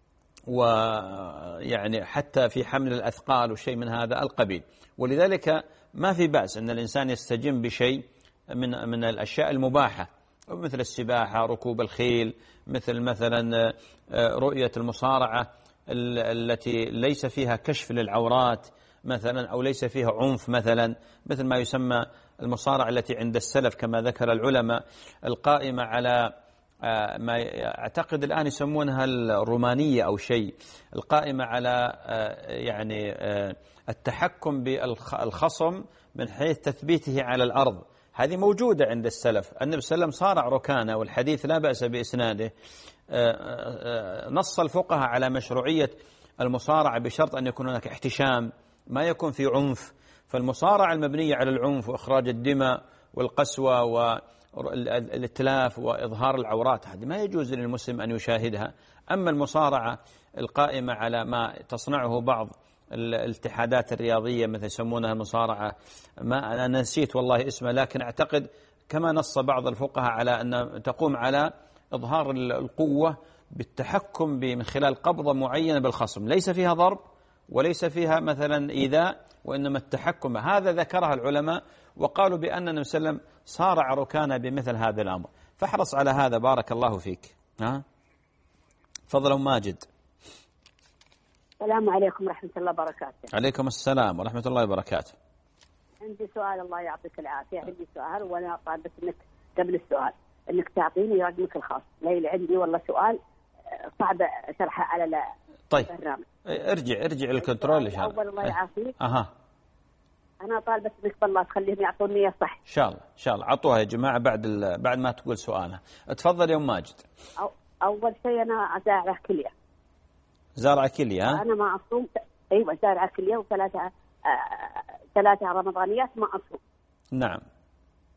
ويعني حتى في حمل الأثقال وشيء من هذا القبيل. ولذلك ما في بأس أن الإنسان يستجم بشيء من من الأشياء المباحة، مثل السباحة، ركوب الخيل، مثل مثلا رؤية المصارعة التي ليس فيها كشف للعورات مثلا، أو ليس فيها عنف مثلا، مثل ما يسمى المصارعة التي عند السلف كما ذكر العلماء، القائمة على ما أعتقد الآن يسمونها الرومانية أو شيء، القائمة على يعني التحكم بالخصم من حيث تثبيته على الأرض. هذه موجودة عند السلف. النبي صلى الله عليه وسلم صارع ركانة، والحديث لا بأس بإسناده. نص الفقهاء على مشروعية المصارعة بشرط أن يكون هناك احتشام، ما يكون في عنف. فالمصارعة المبنية على العنف وإخراج الدماء والقسوة والاتلاف وإظهار العورات هذه ما يجوز للمسلم أن يشاهدها. أما المصارعة القائمة على ما تصنعه بعض الاتحادات الرياضية مثل يسمونها المصارعة، ما أنا نسيت والله اسمه، لكن أعتقد كما نص بعض الفقهاء على أن تقوم على إظهار القوة بالتحكم من خلال قبضة معينة بالخصم، ليس فيها ضرب وليس فيها مثلا إيذاء، وإنما التحكم. هذا ذكرها العلماء وقالوا بأن النبي صلى الله عليه وسلم صارع ركانه بمثل هذا الأمر، فاحرص على هذا. بارك الله فيك. ها تفضل ماجد. السلام عليكم ورحمة الله وبركاته. عليكم السلام ورحمة الله وبركاته. عندي سؤال، الله يعطيك العافية. عندي سؤال وأنا طالبة منك قبل السؤال أنك تعطيني رقمك الخاص، ليلى عندي والله سؤال صعب شرحه على طيب البرنامج. ارجع ارجع الكنترول إن شاء الله. أول الله يعافيك. أها أنا طالبة منك بالله تخليهم يعطوني إياه صح. إن شاء الله إن شاء الله عطوها يا جماعة بعد بعد ما تقول سؤالها. تفضل يا أم ماجد. أو أول شيء أنا زارعة كلية. زارعة كلية ها؟ أنا ما أصوم. أيوة زارعة كلية وثلاثة آه... ثلاثة رمضانيات ما أصوم. نعم.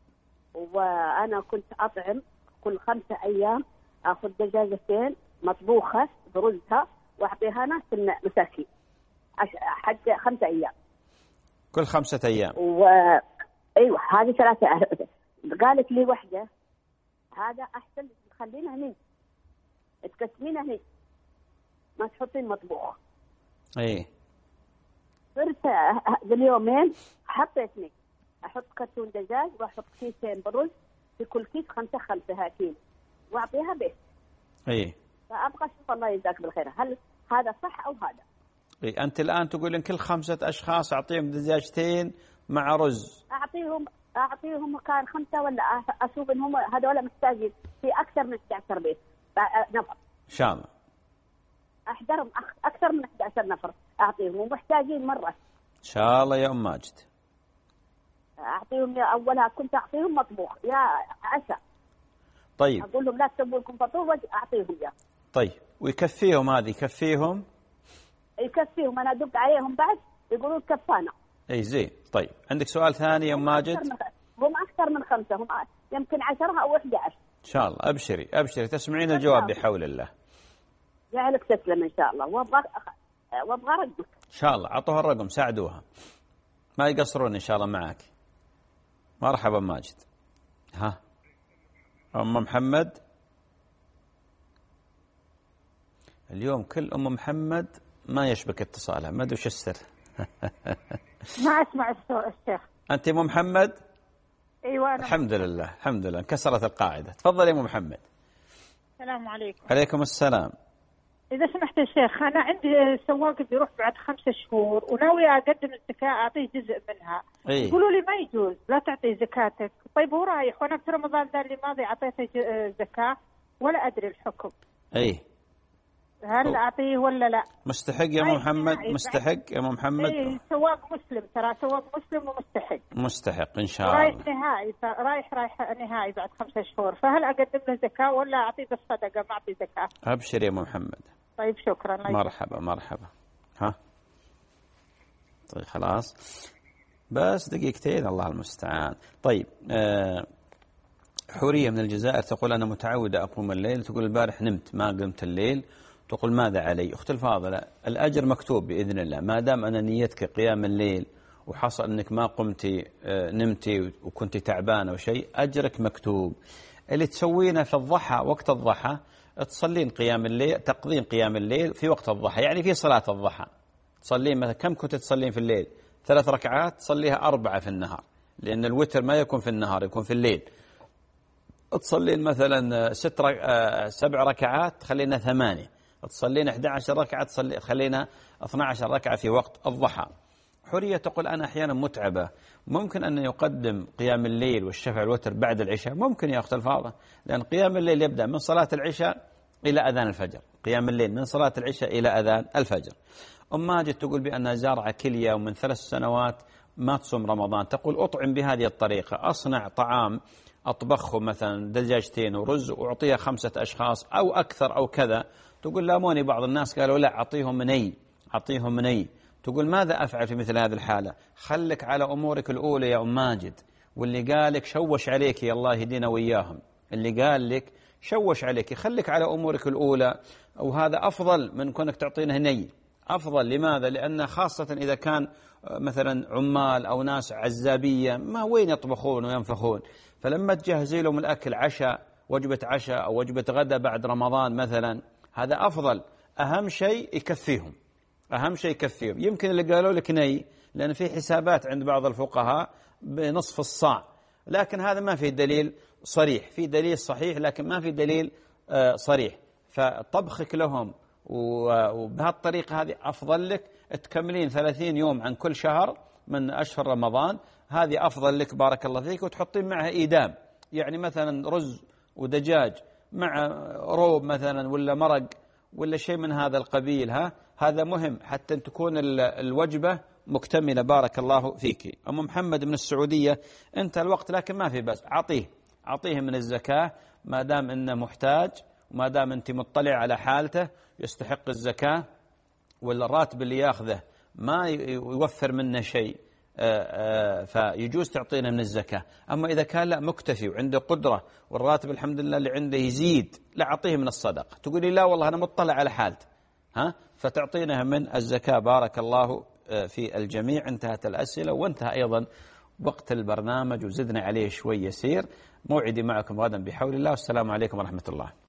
وأنا كنت أطعم كل خمسة أيام أخذ دجاجتين مطبوخة برزها وأعطيها ناس المساكين حتى خمسة أيام. كل خمسة أيام. و أيوة هذه ثلاثة. قالت لي وحدة هذا أحسن تخلينا هني تقسمينه هني ما تحطين مطبوخ. إيه. صرت باليومين حطيتني أحط كرتون دجاج وأحط كيسين برز في كل كيس خمسة خمسة هاتين وأعطيها بيت. إيه. فأبغى أشوف الله يجزاك بالخير هل هذا صح أو هذا؟ إيه أنت الآن تقول إن كل خمسة أشخاص أعطيهم دجاجتين مع رز. أعطيهم أعطيهم كان خمسة ولا أشوف إن هم هذول محتاجين في أكثر من أحد عشر بيت نفر. إن شاء الله. أحضرهم أكثر من أحد عشر نفر أعطيهم ومحتاجين مرة. إن شاء الله يا أم ماجد. أعطيهم يا أولها كنت أعطيهم مطبوخ يا عشاء. طيب. أقول لهم لا تسووا لكم فطور أعطيهم يا. طيب ويكفيهم هذه يكفيهم؟ يكفيهم أنا أدق عليهم بعد يقولون كفانا. أي زين. طيب عندك سؤال ثاني يا أم ماجد؟ هم أكثر من خمسة هم يمكن عشرة أو أحد عشر. إن شاء الله أبشري أبشري تسمعين الجواب بحول الله. جعلك تسلم إن شاء الله وأبغى وأبغى رقمك. إن شاء الله عطوها الرقم ساعدوها ما يقصرون إن شاء الله معك. مرحبا ماجد. ها أم محمد اليوم كل أم محمد ما يشبك اتصالها ما أدري وش السر. ما أسمع الشيخ. أنت أم محمد؟ أيوة أنا. الحمد لله الحمد لله انكسرت القاعدة. تفضل يا أم محمد. السلام عليكم. عليكم السلام. إذا سمحت يا شيخ أنا عندي سواق بيروح بعد خمسة شهور وناوي أقدم الزكاة أعطيه جزء منها. إيه؟ يقولوا لي ما يجوز لا تعطي زكاتك. طيب هو رايح وأنا في رمضان ذا اللي ماضي أعطيته زكاة ولا أدري الحكم. إيه هل أوه. أعطيه ولا لا؟ مستحق يا أم محمد مستحق يا أم محمد. إيه سواق مسلم ترى سواق مسلم ومستحق. مستحق إن شاء الله. رايح نهائي رايح رايح نهائي بعد خمسة شهور فهل أقدم له زكاة ولا أعطيه بالصدقة ما أعطي زكاة؟ أبشر يا أم محمد. طيب شكرا. مرحبا مرحبا. ها طيب خلاص بس دقيقتين الله المستعان. طيب آه حورية من الجزائر تقول أنا متعودة أقوم الليل. تقول البارح نمت ما قمت الليل. تقول ماذا علي؟ أخت الفاضلة الأجر مكتوب بإذن الله ما دام أنا نيتك قيام الليل وحصل أنك ما قمتي آه نمتي وكنت تعبانة وشيء أجرك مكتوب. اللي تسوينه في الضحى وقت الضحى تصلين قيام الليل تقضين قيام الليل في وقت الضحى يعني في صلاة الضحى تصلين مثلا كم كنت تصلين في الليل؟ ثلاث ركعات تصليها أربعة في النهار لأن الوتر ما يكون في النهار يكون في الليل. تصلين مثلا ست رك... سبع ركعات تخلينا ثمانية. تصلين أحد عشر ركعة تصلي خلينا اثنتي عشرة ركعة في وقت الضحى. حورية تقول أنا أحيانا متعبة ممكن أن يقدم قيام الليل والشفع والوتر بعد العشاء. ممكن يا أخت الفاضلة لأن قيام الليل يبدأ من صلاة العشاء إلى أذان الفجر. قيام الليل من صلاة العشاء إلى أذان الفجر. أم ماجد تقول بأنها زارعة كلية ومن ثلاث سنوات ما تصوم رمضان. تقول أطعم بهذه الطريقة أصنع طعام أطبخه مثلا دجاجتين ورز وأعطيها خمسة أشخاص أو أكثر أو كذا. تقول لاموني بعض الناس قالوا لا أعطيهم ني أعطيهم ني. تقول ماذا أفعل في مثل هذه الحالة؟ خلك على أمورك الأولى يا أم ماجد. واللي قالك شوش عليك يا الله يهدينا وإياهم. اللي قال لك شوش عليك خلك على أمورك الأولى وهذا أفضل من كونك تعطينه ني. أفضل لماذا؟ لأن خاصة إذا كان مثلا عمال أو ناس عزابية ما وين يطبخون وينفخون فلما تجهزي لهم الأكل عشاء وجبة عشاء أو وجبة غدا بعد رمضان مثلا هذا أفضل. أهم شيء يكفيهم أهم شيء يكفيهم. يمكن اللي قالوا لك ني لأن في حسابات عند بعض الفقهاء بنصف الصاع لكن هذا ما في دليل صريح. في دليل صحيح لكن ما في دليل صريح. فطبخك لهم وبهالطريقة هذه أفضل لك. تكملين ثلاثين يوم عن كل شهر من أشهر رمضان هذه أفضل لك بارك الله فيك. وتحطين معها إيدام يعني مثلا رز ودجاج مع روب مثلا ولا مرق ولا شيء من هذا القبيل. ها هذا مهم حتى أن تكون الوجبة مكتملة بارك الله فيك. أم محمد من السعودية أنت الوقت لكن ما في بس عطيه عطيه من الزكاة ما دام إنه محتاج وما دام أنت مطلع على حالته يستحق الزكاة. ولا الراتب اللي ياخذه ما يوفر منه شيء فيجوز تعطينا من الزكاة. أما إذا كان لا مكتفي وعنده قدرة والراتب الحمد لله اللي عنده يزيد، لا أعطيه من الصدقة. تقولي لا والله أنا مطلع على حالته، ها، فتعطينها من الزكاة. بارك الله في الجميع. انتهت الأسئلة وانتهى أيضا وقت البرنامج وزدنا عليه شوي يسير. موعدي معكم غدا بحول الله، والسلام عليكم ورحمة الله.